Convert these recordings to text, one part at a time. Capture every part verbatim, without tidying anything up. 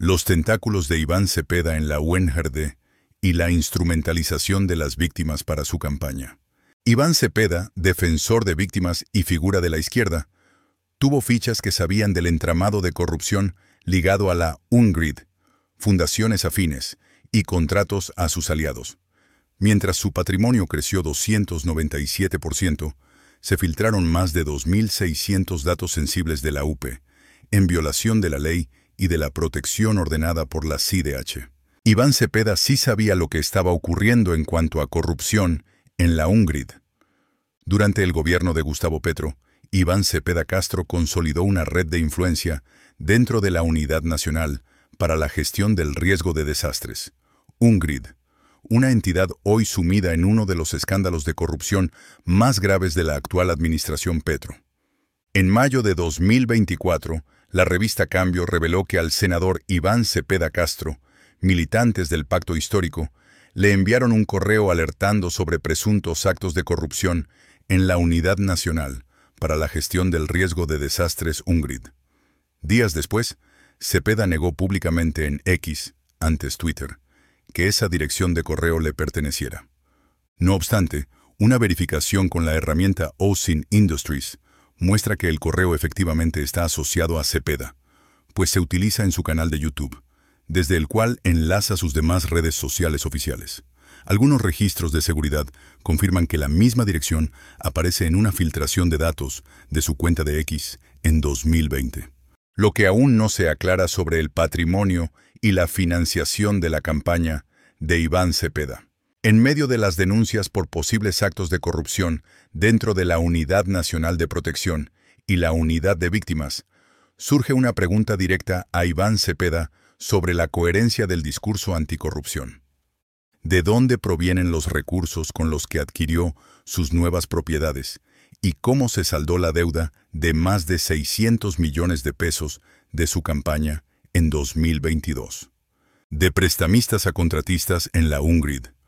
Los tentáculos de Iván Cepeda en la U N G R D y la instrumentalización de las víctimas para su campaña. Iván Cepeda, defensor de víctimas y figura de la izquierda, tuvo fichas que sabían del entramado de corrupción ligado a la U N G R D, fundaciones afines y contratos a sus aliados. Mientras su patrimonio creció doscientos noventa y siete por ciento, se filtraron más de dos mil seiscientos datos sensibles de la U P, en violación de la ley y de la protección ordenada por la C I D H. Iván Cepeda sí sabía lo que estaba ocurriendo en cuanto a corrupción en la U N G R D. Durante el gobierno de Gustavo Petro, Iván Cepeda Castro consolidó una red de influencia dentro de la Unidad Nacional para la Gestión del Riesgo de Desastres, U N G R D, una entidad hoy sumida en uno de los escándalos de corrupción más graves de la actual administración Petro. En mayo de dos mil veinticuatro, la revista Cambio reveló que al senador Iván Cepeda Castro, militantes del Pacto Histórico, le enviaron un correo alertando sobre presuntos actos de corrupción en la Unidad Nacional para la Gestión del Riesgo de Desastres U N G R D. Días después, Cepeda negó públicamente en X, antes Twitter, que esa dirección de correo le perteneciera. No obstante, una verificación con la herramienta O S I N Industries muestra que el correo efectivamente está asociado a Cepeda, pues se utiliza en su canal de YouTube, desde el cual enlaza sus demás redes sociales oficiales. Algunos registros de seguridad confirman que la misma dirección aparece en una filtración de datos de su cuenta de X en dos mil veinte. Lo que aún no se aclara sobre el patrimonio y la financiación de la campaña de Iván Cepeda. En medio de las denuncias por posibles actos de corrupción dentro de la Unidad Nacional de Protección y la Unidad de Víctimas, surge una pregunta directa a Iván Cepeda sobre la coherencia del discurso anticorrupción. ¿De dónde provienen los recursos con los que adquirió sus nuevas propiedades y cómo se saldó la deuda de más de seiscientos millones de pesos de su campaña en dos mil veintidós? De prestamistas a contratistas en la U N G R D.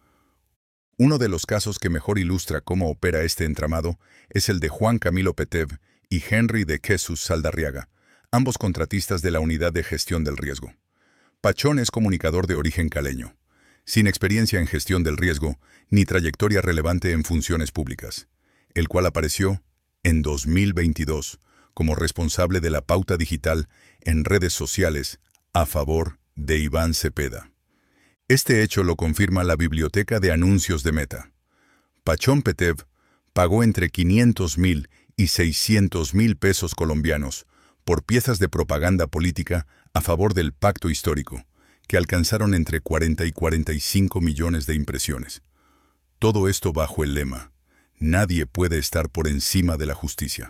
Uno de los casos que mejor ilustra cómo opera este entramado es el de Juan Camilo Petev y Henry de Jesús Saldarriaga, ambos contratistas de la Unidad de Gestión del Riesgo. Pachón es comunicador de origen caleño, sin experiencia en gestión del riesgo ni trayectoria relevante en funciones públicas, el cual apareció en dos mil veintidós como responsable de la pauta digital en redes sociales a favor de Iván Cepeda. Este hecho lo confirma la biblioteca de anuncios de Meta. Pachón Petev pagó entre quinientos mil y seiscientos mil pesos colombianos por piezas de propaganda política a favor del Pacto Histórico, que alcanzaron entre cuarenta y cuarenta y cinco millones de impresiones. Todo esto bajo el lema: nadie puede estar por encima de la justicia.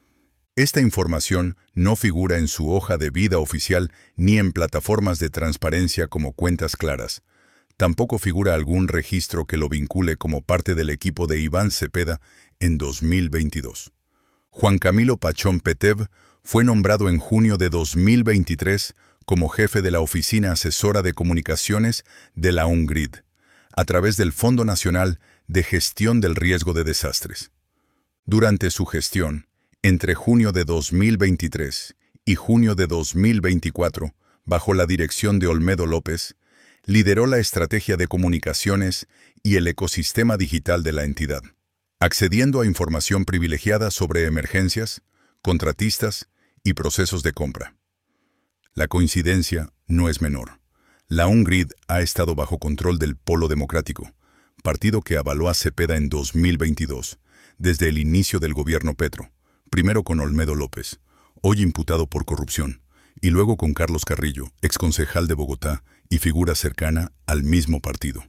Esta información no figura en su hoja de vida oficial ni en plataformas de transparencia como Cuentas Claras. Tampoco figura algún registro que lo vincule como parte del equipo de Iván Cepeda en dos mil veintidós. Juan Camilo Pachón Petev fue nombrado en junio de dos mil veintitrés como jefe de la Oficina Asesora de Comunicaciones de la U N G R D, a través del Fondo Nacional de Gestión del Riesgo de Desastres. Durante su gestión, entre junio de dos mil veintitrés y junio de dos mil veinticuatro, bajo la dirección de Olmedo López, lideró la estrategia de comunicaciones y el ecosistema digital de la entidad, accediendo a información privilegiada sobre emergencias, contratistas y procesos de compra. La coincidencia no es menor. La U N G R D ha estado bajo control del Polo Democrático, partido que avaló a Cepeda en dos mil veintidós, desde el inicio del gobierno Petro, primero con Olmedo López, hoy imputado por corrupción, y luego con Carlos Carrillo, exconcejal de Bogotá y figura cercana al mismo partido.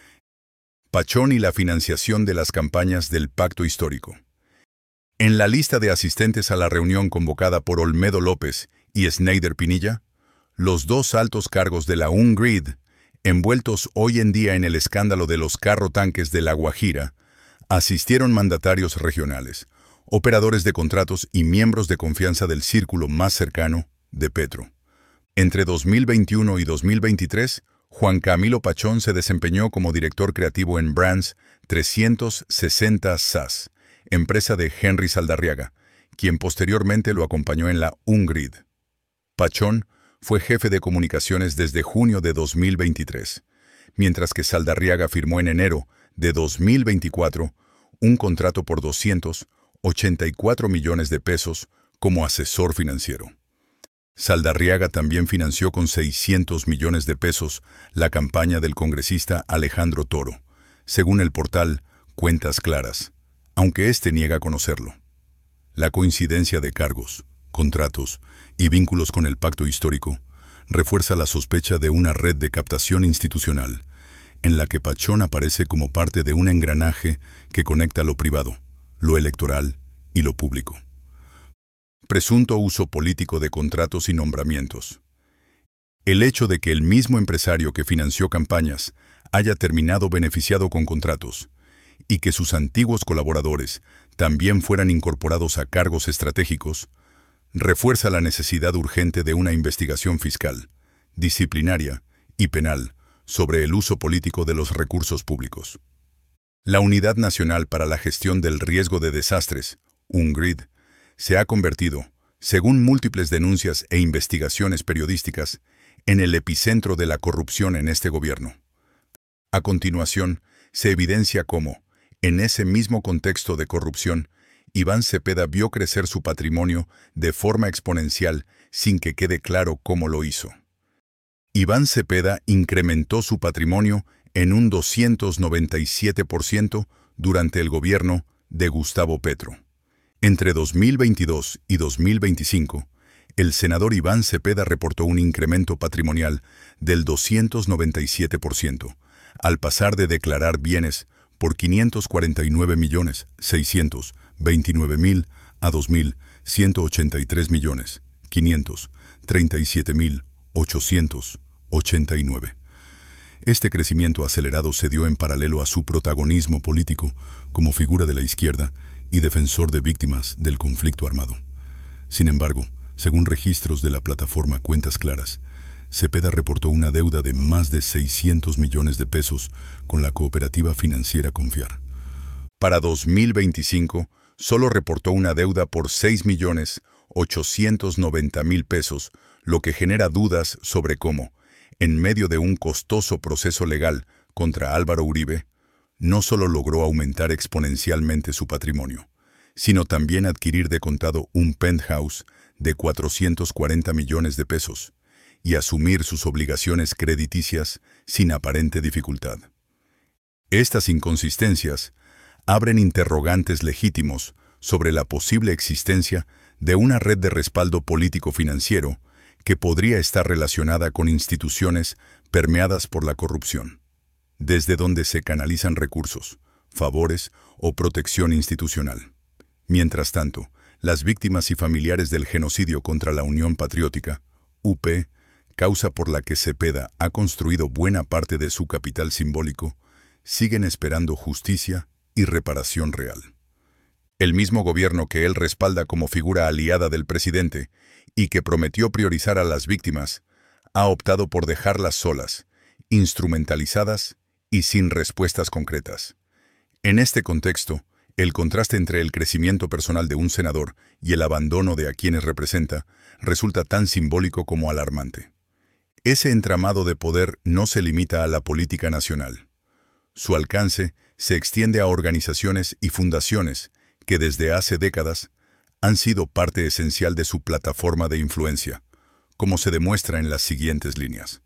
Pachón y la financiación de las campañas del Pacto Histórico. En la lista de asistentes a la reunión convocada por Olmedo López y Snyder Pinilla, los dos altos cargos de la U N G R D, envueltos hoy en día en el escándalo de los carro-tanques de La Guajira, asistieron mandatarios regionales, operadores de contratos y miembros de confianza del círculo más cercano de Petro. Entre dos mil veintiuno y dos mil veintitrés, Juan Camilo Pachón se desempeñó como director creativo en Brands trescientos sesenta S A S, empresa de Henry Saldarriaga, quien posteriormente lo acompañó en la U N G R D. Pachón fue jefe de comunicaciones desde junio de dos mil veintitrés, mientras que Saldarriaga firmó en enero de dos mil veinticuatro un contrato por doscientos ochenta y cuatro millones de pesos como asesor financiero. Saldarriaga también financió con seiscientos millones de pesos la campaña del congresista Alejandro Toro, según el portal Cuentas Claras, aunque éste niega conocerlo. La coincidencia de cargos, contratos y vínculos con el pacto histórico refuerza la sospecha de una red de captación institucional, en la que Pachón aparece como parte de un engranaje que conecta lo privado, lo electoral y lo público. Presunto uso político de contratos y nombramientos. El hecho de que el mismo empresario que financió campañas haya terminado beneficiado con contratos y que sus antiguos colaboradores también fueran incorporados a cargos estratégicos, refuerza la necesidad urgente de una investigación fiscal, disciplinaria y penal sobre el uso político de los recursos públicos. La Unidad Nacional para la Gestión del Riesgo de Desastres, UNGRID, se ha convertido, según múltiples denuncias e investigaciones periodísticas, en el epicentro de la corrupción en este gobierno. A continuación, se evidencia cómo, en ese mismo contexto de corrupción, Iván Cepeda vio crecer su patrimonio de forma exponencial sin que quede claro cómo lo hizo. Iván Cepeda incrementó su patrimonio en un doscientos noventa y siete por ciento durante el gobierno de Gustavo Petro. Entre dos mil veintidós y dos mil veinticinco, el senador Iván Cepeda reportó un incremento patrimonial del doscientos noventa y siete por ciento, al pasar de declarar bienes por quinientos cuarenta y nueve millones seiscientos veintinueve mil a dos mil ciento ochenta y tres millones quinientos treinta y siete mil ochocientos ochenta y nueve. Este crecimiento acelerado se dio en paralelo a su protagonismo político como figura de la izquierda y defensor de víctimas del conflicto armado. Sin embargo, según registros de la plataforma Cuentas Claras, Cepeda reportó una deuda de más de seiscientos millones de pesos con la cooperativa financiera Confiar. Para dos mil veinticinco, solo reportó una deuda por seis millones ochocientos noventa mil pesos, lo que genera dudas sobre cómo, en medio de un costoso proceso legal contra Álvaro Uribe, no solo logró aumentar exponencialmente su patrimonio, sino también adquirir de contado un penthouse de cuatrocientos cuarenta millones de pesos y asumir sus obligaciones crediticias sin aparente dificultad. Estas inconsistencias abren interrogantes legítimos sobre la posible existencia de una red de respaldo político-financiero que podría estar relacionada con instituciones permeadas por la corrupción, desde donde se canalizan recursos, favores o protección institucional. Mientras tanto, las víctimas y familiares del genocidio contra la Unión Patriótica, U P, causa por la que Cepeda ha construido buena parte de su capital simbólico, siguen esperando justicia y reparación real. El mismo gobierno que él respalda como figura aliada del presidente y que prometió priorizar a las víctimas, ha optado por dejarlas solas, instrumentalizadas y sin respuestas concretas. En este contexto, el contraste entre el crecimiento personal de un senador y el abandono de a quienes representa resulta tan simbólico como alarmante. Ese entramado de poder no se limita a la política nacional. Su alcance se extiende a organizaciones y fundaciones que desde hace décadas han sido parte esencial de su plataforma de influencia, como se demuestra en las siguientes líneas.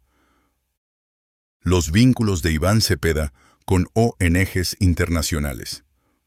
Los vínculos de Iván Cepeda con O N Ges internacionales.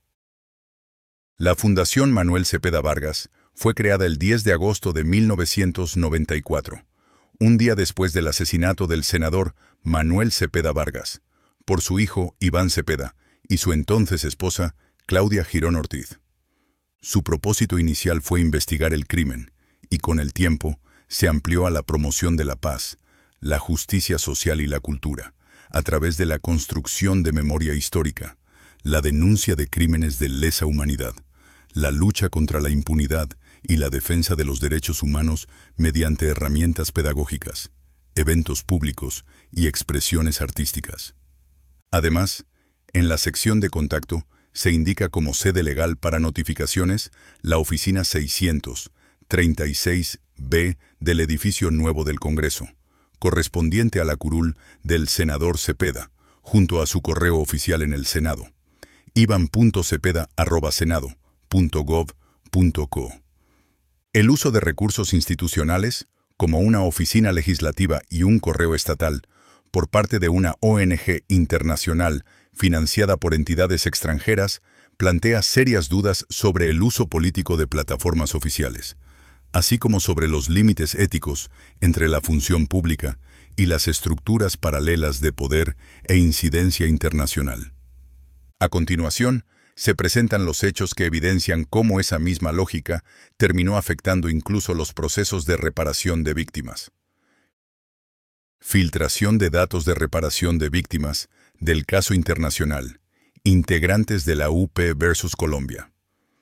La Fundación Manuel Cepeda Vargas fue creada el diez de agosto de mil novecientos noventa y cuatro, un día después del asesinato del senador Manuel Cepeda Vargas, por su hijo Iván Cepeda y su entonces esposa Claudia Girón Ortiz. Su propósito inicial fue investigar el crimen y con el tiempo se amplió a la promoción de la paz, la justicia social y la cultura, a través de la construcción de memoria histórica, la denuncia de crímenes de lesa humanidad, la lucha contra la impunidad y la defensa de los derechos humanos mediante herramientas pedagógicas, eventos públicos y expresiones artísticas. Además, en la sección de contacto se indica como sede legal para notificaciones la oficina seiscientos treinta y seis B del edificio nuevo del Congreso, correspondiente a la curul del senador Cepeda, junto a su correo oficial en el Senado, ivan punto cepeda arroba senado punto gov punto co. El uso de recursos institucionales, como una oficina legislativa y un correo estatal, por parte de una O N G internacional financiada por entidades extranjeras, plantea serias dudas sobre el uso político de plataformas oficiales, así como sobre los límites éticos entre la función pública y las estructuras paralelas de poder e incidencia internacional. A continuación, se presentan los hechos que evidencian cómo esa misma lógica terminó afectando incluso los procesos de reparación de víctimas. Filtración de datos de reparación de víctimas del caso internacional, integrantes de la U P versus Colombia.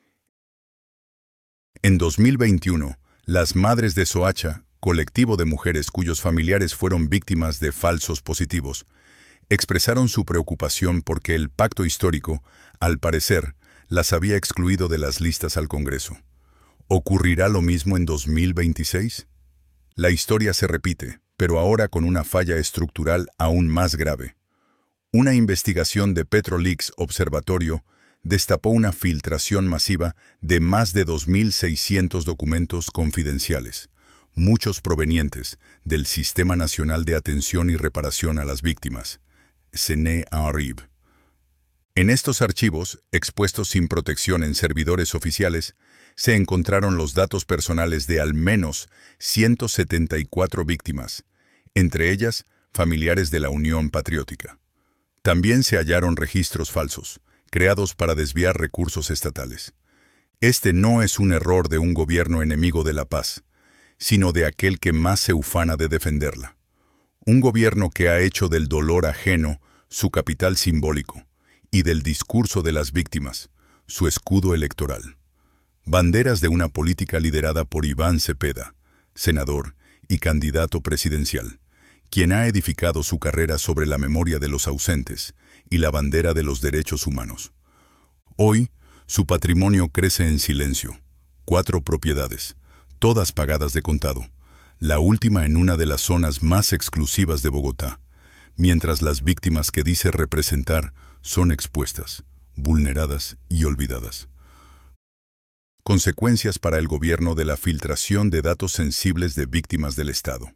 En dos mil veintiuno, las Madres de Soacha, colectivo de mujeres cuyos familiares fueron víctimas de falsos positivos, expresaron su preocupación porque el pacto histórico, al parecer, las había excluido de las listas al Congreso. ¿Ocurrirá lo mismo en dos mil veintiséis? La historia se repite, pero ahora con una falla estructural aún más grave. Una investigación de Petroleaks Observatorio destapó una filtración masiva de más de dos mil seiscientos documentos confidenciales, muchos provenientes del Sistema Nacional de Atención y Reparación a las Víctimas, S N A R I V. En estos archivos, expuestos sin protección en servidores oficiales, se encontraron los datos personales de al menos ciento setenta y cuatro víctimas, entre ellas familiares de la Unión Patriótica. También se hallaron registros falsos, creados para desviar recursos estatales. Este no es un error de un gobierno enemigo de la paz, sino de aquel que más se ufana de defenderla. Un gobierno que ha hecho del dolor ajeno su capital simbólico y del discurso de las víctimas su escudo electoral. Banderas de una política liderada por Iván Cepeda, senador y candidato presidencial, quien ha edificado su carrera sobre la memoria de los ausentes y la bandera de los derechos humanos. Hoy, su patrimonio crece en silencio. Cuatro propiedades, todas pagadas de contado, la última en una de las zonas más exclusivas de Bogotá, mientras las víctimas que dice representar son expuestas, vulneradas y olvidadas. Consecuencias para el gobierno de la filtración de datos sensibles de víctimas del Estado.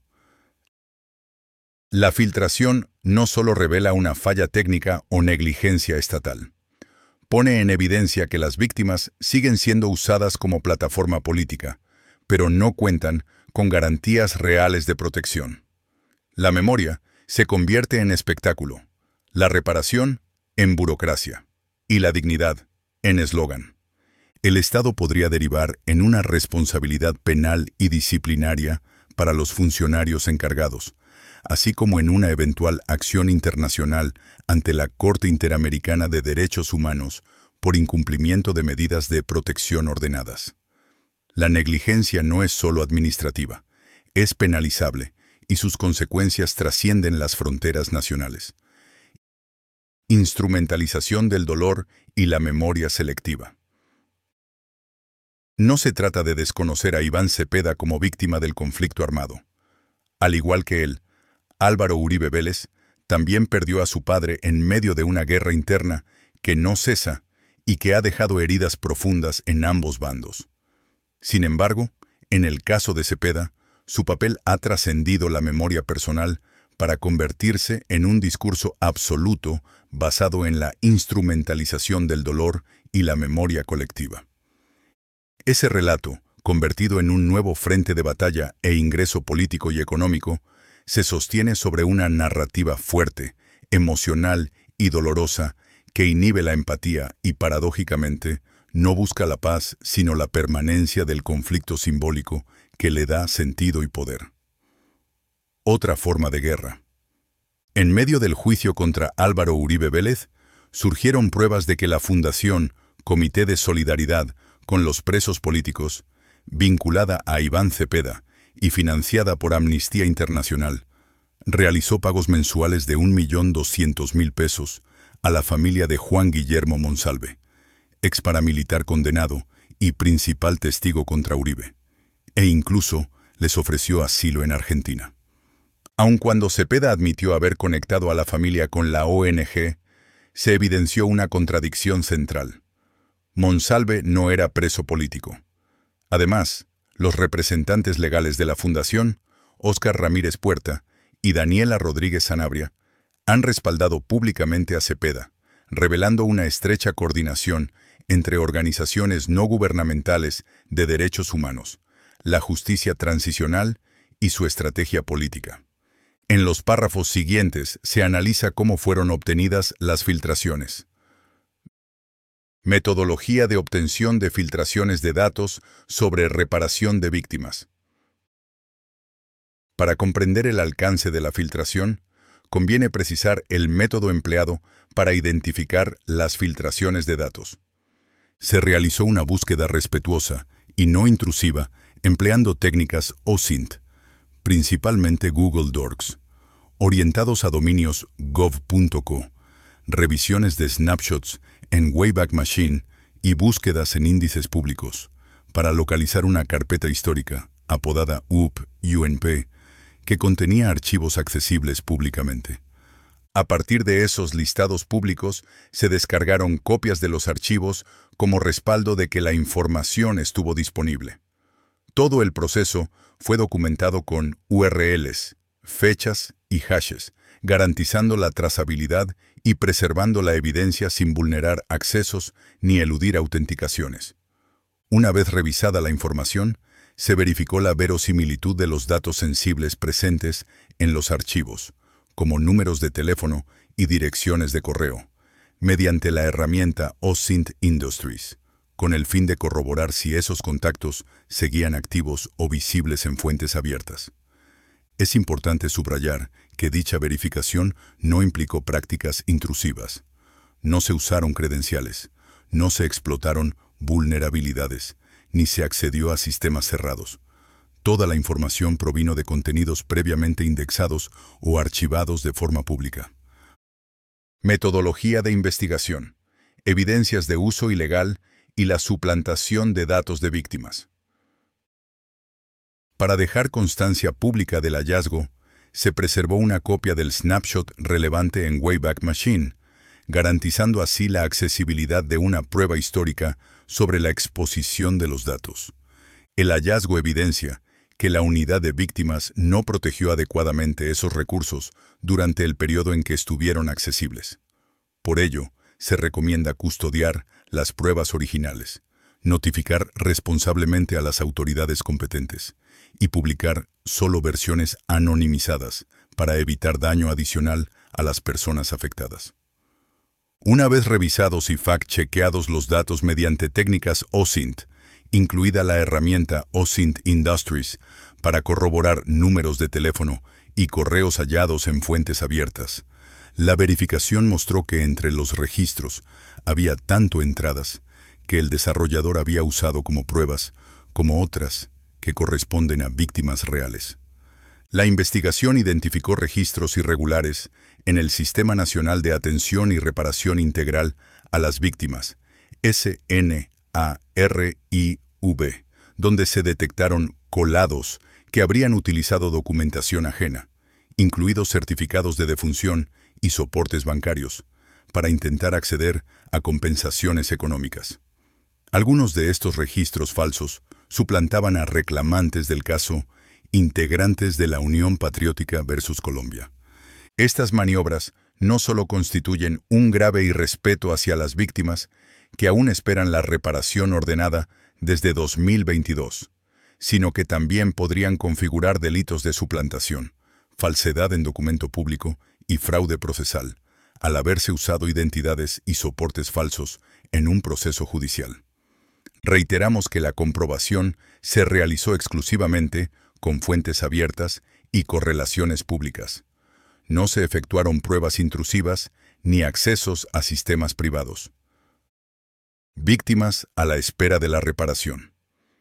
La filtración no solo revela una falla técnica o negligencia estatal. Pone en evidencia que las víctimas siguen siendo usadas como plataforma política, pero no cuentan con garantías reales de protección. La memoria se convierte en espectáculo, la reparación en burocracia y la dignidad en eslogan. El Estado podría derivar en una responsabilidad penal y disciplinaria para los funcionarios encargados, así como en una eventual acción internacional ante la Corte Interamericana de Derechos Humanos por incumplimiento de medidas de protección ordenadas. La negligencia no es solo administrativa, es penalizable y sus consecuencias trascienden las fronteras nacionales. Instrumentalización del dolor y la memoria selectiva. No se trata de desconocer a Iván Cepeda como víctima del conflicto armado. Al igual que él, Álvaro Uribe Vélez también perdió a su padre en medio de una guerra interna que no cesa y que ha dejado heridas profundas en ambos bandos. Sin embargo, en el caso de Cepeda, su papel ha trascendido la memoria personal para convertirse en un discurso absoluto basado en la instrumentalización del dolor y la memoria colectiva. Ese relato, convertido en un nuevo frente de batalla e ingreso político y económico, se sostiene sobre una narrativa fuerte, emocional y dolorosa que inhibe la empatía y, paradójicamente, no busca la paz sino la permanencia del conflicto simbólico que le da sentido y poder. Otra forma de guerra. En medio del juicio contra Álvaro Uribe Vélez, surgieron pruebas de que la Fundación Comité de Solidaridad con los Presos Políticos, vinculada a Iván Cepeda y financiada por Amnistía Internacional, realizó pagos mensuales de un millón doscientos mil pesos a la familia de Juan Guillermo Monsalve, ex paramilitar condenado y principal testigo contra Uribe, e incluso les ofreció asilo en Argentina. Aun cuando Cepeda admitió haber conectado a la familia con la O N G, se evidenció una contradicción central. Monsalve no era preso político. Además, los representantes legales de la Fundación, Óscar Ramírez Puerta y Daniela Rodríguez Sanabria, han respaldado públicamente a Cepeda, revelando una estrecha coordinación entre organizaciones no gubernamentales de derechos humanos, la justicia transicional y su estrategia política. En los párrafos siguientes se analiza cómo fueron obtenidas las filtraciones. Metodología de obtención de filtraciones de datos sobre reparación de víctimas. Para comprender el alcance de la filtración, conviene precisar el método empleado para identificar las filtraciones de datos. Se realizó una búsqueda respetuosa y no intrusiva empleando técnicas O S I N T, principalmente Google Docs, orientados a dominios gov punto co, revisiones de snapshots en Wayback Machine y búsquedas en índices públicos, para localizar una carpeta histórica, apodada U P U N P, que contenía archivos accesibles públicamente. A partir de esos listados públicos, se descargaron copias de los archivos como respaldo de que la información estuvo disponible. Todo el proceso fue documentado con U R Ls, fechas y hashes, garantizando la trazabilidad y preservando la evidencia sin vulnerar accesos ni eludir autenticaciones. Una vez revisada la información, se verificó la verosimilitud de los datos sensibles presentes en los archivos, como números de teléfono y direcciones de correo, mediante la herramienta O S I N T Industries, con el fin de corroborar si esos contactos seguían activos o visibles en fuentes abiertas. Es importante subrayar que dicha verificación no implicó prácticas intrusivas. No se usaron credenciales, no se explotaron vulnerabilidades, ni se accedió a sistemas cerrados. Toda la información provino de contenidos previamente indexados o archivados de forma pública. Metodología de investigación, evidencias de uso ilegal y la suplantación de datos de víctimas. Para dejar constancia pública del hallazgo, se preservó una copia del snapshot relevante en Wayback Machine, garantizando así la accesibilidad de una prueba histórica sobre la exposición de los datos. El hallazgo evidencia que la unidad de víctimas no protegió adecuadamente esos recursos durante el periodo en que estuvieron accesibles. Por ello, se recomienda custodiar las pruebas originales, notificar responsablemente a las autoridades competentes y publicar solo versiones anonimizadas para evitar daño adicional a las personas afectadas. Una vez revisados y fact-chequeados los datos mediante técnicas O S I N T, incluida la herramienta O S I N T Industries para corroborar números de teléfono y correos hallados en fuentes abiertas, la verificación mostró que entre los registros había tanto entradas que el desarrollador había usado como pruebas, como otras que corresponden a víctimas reales. La investigación identificó registros irregulares en el Sistema Nacional de Atención y Reparación Integral a las Víctimas, S N A R I V, donde se detectaron colados que habrían utilizado documentación ajena, incluidos certificados de defunción y soportes bancarios, para intentar acceder a compensaciones económicas. Algunos de estos registros falsos suplantaban a reclamantes del caso integrantes de la Unión Patriótica versus Colombia. Estas maniobras no solo constituyen un grave irrespeto hacia las víctimas, que aún esperan la reparación ordenada desde dos mil veintidós, sino que también podrían configurar delitos de suplantación, falsedad en documento público y fraude procesal, al haberse usado identidades y soportes falsos en un proceso judicial. Reiteramos que la comprobación se realizó exclusivamente con fuentes abiertas y correlaciones públicas. No se efectuaron pruebas intrusivas ni accesos a sistemas privados. Víctimas a la espera de la reparación.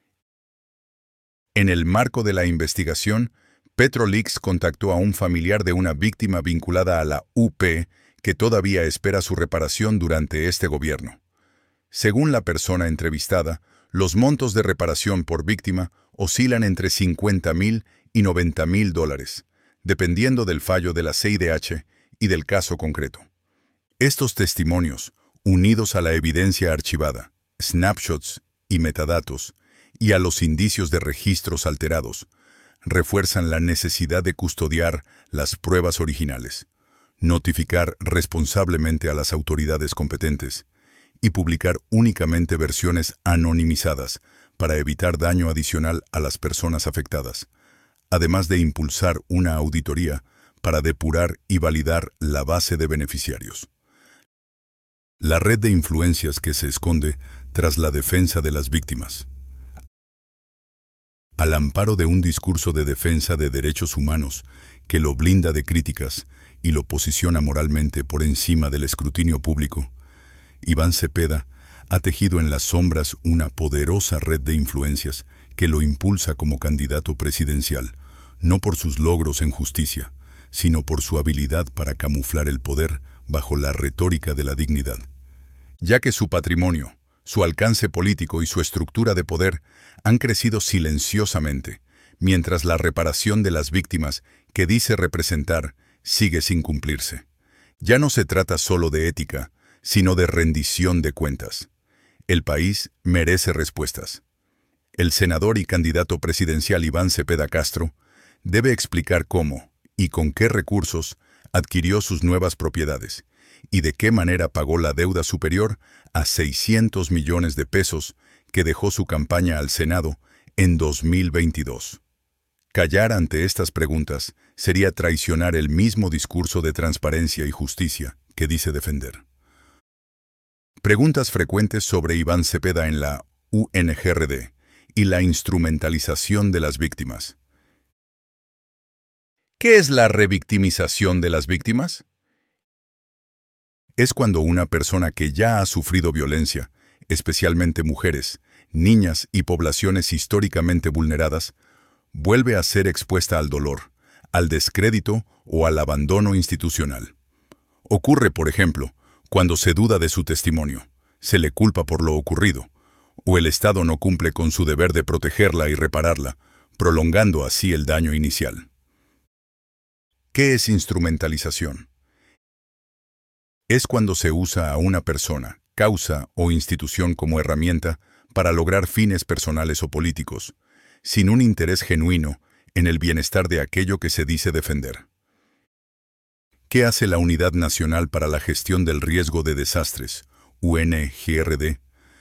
En el marco de la investigación, Petroleaks contactó a un familiar de una víctima vinculada a la U P que todavía espera su reparación durante este gobierno. Según la persona entrevistada, los montos de reparación por víctima oscilan entre cincuenta mil y noventa mil dólares, dependiendo del fallo de la C I D H y del caso concreto. Estos testimonios, unidos a la evidencia archivada, snapshots y metadatos, y a los indicios de registros alterados, refuerzan la necesidad de custodiar las pruebas originales, notificar responsablemente a las autoridades competentes y publicar únicamente versiones anonimizadas para evitar daño adicional a las personas afectadas, además de impulsar una auditoría para depurar y validar la base de beneficiarios. La red de influencias que se esconde tras la defensa de las víctimas. Al amparo de un discurso de defensa de derechos humanos que lo blinda de críticas y lo posiciona moralmente por encima del escrutinio público, Iván Cepeda ha tejido en las sombras una poderosa red de influencias que lo impulsa como candidato presidencial, no por sus logros en justicia, sino por su habilidad para camuflar el poder bajo la retórica de la dignidad. Ya que su patrimonio, su alcance político y su estructura de poder han crecido silenciosamente, mientras la reparación de las víctimas que dice representar sigue sin cumplirse. Ya no se trata solo de ética, sino de rendición de cuentas. El país merece respuestas. El senador y candidato presidencial Iván Cepeda Castro debe explicar cómo y con qué recursos adquirió sus nuevas propiedades y de qué manera pagó la deuda superior a seiscientos millones de pesos que dejó su campaña al Senado en dos mil veintidós. Callar ante estas preguntas sería traicionar el mismo discurso de transparencia y justicia que dice defender. Preguntas frecuentes sobre Iván Cepeda en la U N G R D y la instrumentalización de las víctimas. ¿Qué es la revictimización de las víctimas? Es cuando una persona que ya ha sufrido violencia, especialmente mujeres, niñas y poblaciones históricamente vulneradas, vuelve a ser expuesta al dolor, al descrédito o al abandono institucional. Ocurre, por ejemplo, cuando se duda de su testimonio, se le culpa por lo ocurrido, o el Estado no cumple con su deber de protegerla y repararla, prolongando así el daño inicial. ¿Qué es instrumentalización? Es cuando se usa a una persona, causa o institución como herramienta para lograr fines personales o políticos, sin un interés genuino en el bienestar de aquello que se dice defender. ¿Qué hace la Unidad Nacional para la Gestión del Riesgo de Desastres, U N G R D?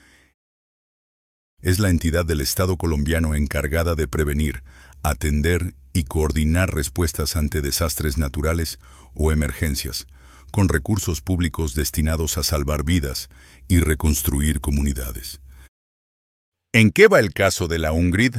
Es la entidad del Estado colombiano encargada de prevenir, atender y coordinar respuestas ante desastres naturales o emergencias, con recursos públicos destinados a salvar vidas y reconstruir comunidades. ¿En qué va el caso de la UNGRID?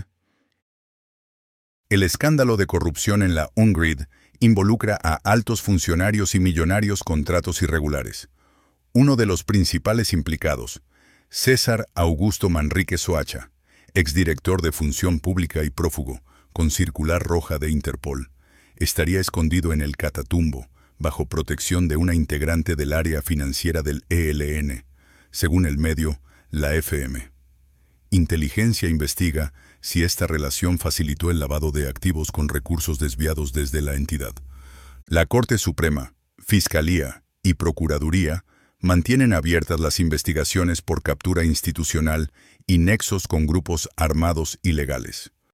El escándalo de corrupción en la UNGRID involucra a altos funcionarios y millonarios contratos irregulares. Uno de los principales implicados, César Augusto Manrique Soacha, exdirector de Función Pública y prófugo, con circular roja de Interpol, estaría escondido en el Catatumbo, bajo protección de una integrante del área financiera del E L N, según el medio La F M. Inteligencia investiga si esta relación facilitó el lavado de activos con recursos desviados desde la entidad. La Corte Suprema, Fiscalía y Procuraduría mantienen abiertas las investigaciones por captura institucional y nexos con grupos armados ilegales.